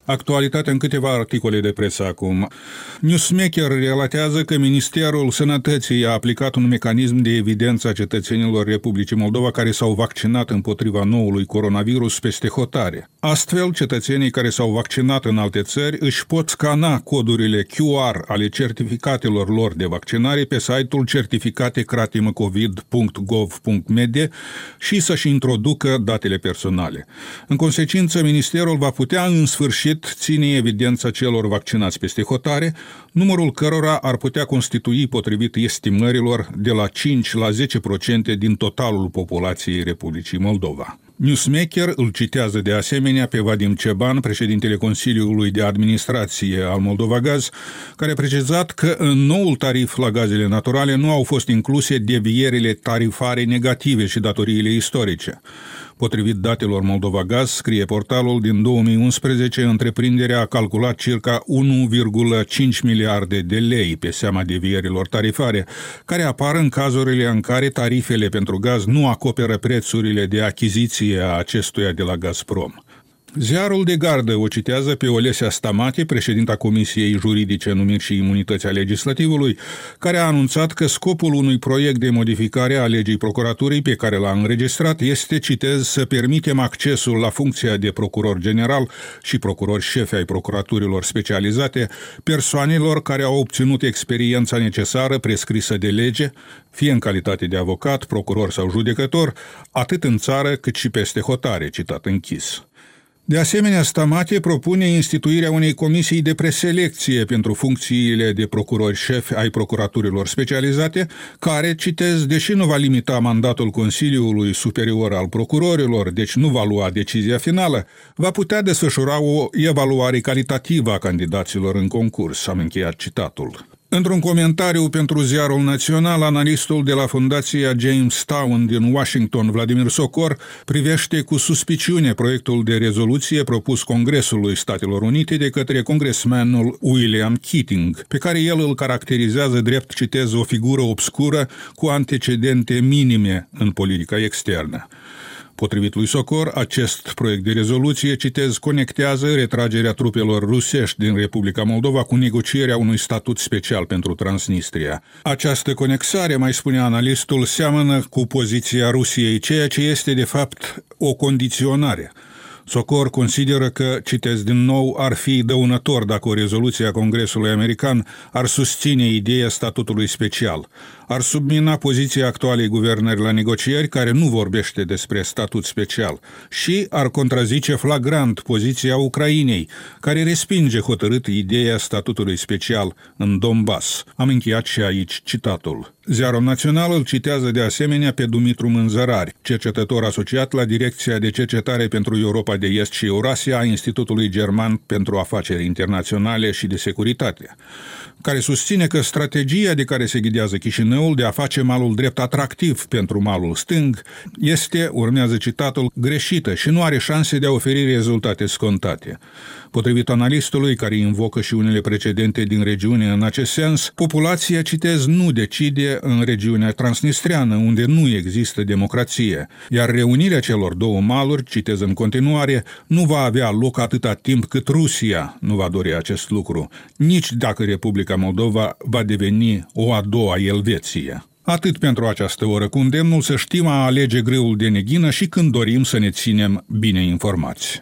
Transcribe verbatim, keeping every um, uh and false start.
Actualitatea în câteva articole de presă acum. Newsmaker relatează că Ministerul Sănătății a aplicat un mecanism de evidență a cetățenilor Republicii Moldova care s-au vaccinat împotriva noului coronavirus peste hotare. Astfel, cetățenii care s-au vaccinat în alte țări își pot scana codurile Q R ale certificatelor lor de vaccinare pe site-ul certificate kratimcovid punct gov punct m d și să-și introducă datele personale. În consecință, Ministerul va putea în sfârșit ține evidența celor vaccinați peste hotare, numărul cărora ar putea constitui, potrivit estimărilor, de la cinci la zece la sută din totalul populației Republicii Moldova. Newsmaker îl citează de asemenea pe Vadim Ceban, președintele Consiliului de Administrație al Moldovagaz, care a precizat că în noul tarif la gazele naturale nu au fost incluse devierile tarifare negative și datoriile istorice. Potrivit datelor Moldovagaz, scrie portalul, din două mii unsprezece, întreprinderea a calculat circa unu virgulă cinci miliarde de lei pe seama devierilor tarifare, care apar în cazurile în care tarifele pentru gaz nu acoperă prețurile de achiziție a acestuia de la Gazprom. Ziarul de gardă o citează pe Olesia Stamati, președinta Comisiei Juridice, Numiri și Imunități a Legislativului, care a anunțat că scopul unui proiect de modificare a legii procuraturii pe care l-a înregistrat este, citez, să permitem accesul la funcția de procuror general și procurori șefi ai procuraturilor specializate persoanelor care au obținut experiența necesară prescrisă de lege, fie în calitate de avocat, procuror sau judecător, atât în țară cât și peste hotare, citat închis. De asemenea, Stamati propune instituirea unei comisii de preselecție pentru funcțiile de procurori șefi ai procuraturilor specializate, care, citez, deși nu va limita mandatul Consiliului Superior al Procurorilor, deci nu va lua decizia finală, va putea desfășura o evaluare calitativă a candidaților în concurs, am încheiat citatul. Într-un comentariu pentru Ziarul Național, analistul de la Fundația Jamestown din Washington, Vladimir Socor, privește cu suspiciune proiectul de rezoluție propus Congresului Statelor Unite de către congresmanul William Keating, pe care el îl caracterizează drept, citez, o figură obscură cu antecedente minime în politica externă. Potrivit lui Socor, acest proiect de rezoluție, citez, conectează retragerea trupelor rusești din Republica Moldova cu negocierea unui statut special pentru Transnistria. Această conexare, mai spune analistul, seamănă cu poziția Rusiei, ceea ce este de fapt o condiționare. Socor consideră că, citez din nou, ar fi dăunător dacă o rezoluție a Congresului American ar susține ideea statutului special. Ar submina poziția actualei guvernări la negocieri, care nu vorbește despre statut special, și ar contrazice flagrant poziția Ucrainei, care respinge hotărât ideea statutului special în Donbass. Am încheiat și aici citatul. Ziarul Național îl citează de asemenea pe Dumitru Mânzărari, cercetător asociat la Direcția de Cercetare pentru Europa de Est și Eurasia a Institutului German pentru Afaceri Internaționale și de Securitate, care susține că strategia de care se ghidează Chișinăul de a face malul drept atractiv pentru malul stâng este, urmează citatul, greșită și nu are șanse de a oferi rezultate scontate. Potrivit analistului, care invocă și unele precedente din regiune în acest sens, populația, citez, nu decide în regiunea transnistreană, unde nu există democrație, iar reunirea celor două maluri, citez în continuare, nu va avea loc atâta timp cât Rusia nu va dori acest lucru, nici dacă Republica Moldova va deveni o a doua Elveție. Atât pentru această oră, cu îndemnul să știm a alege grâul de neghină și când dorim să ne ținem bine informați.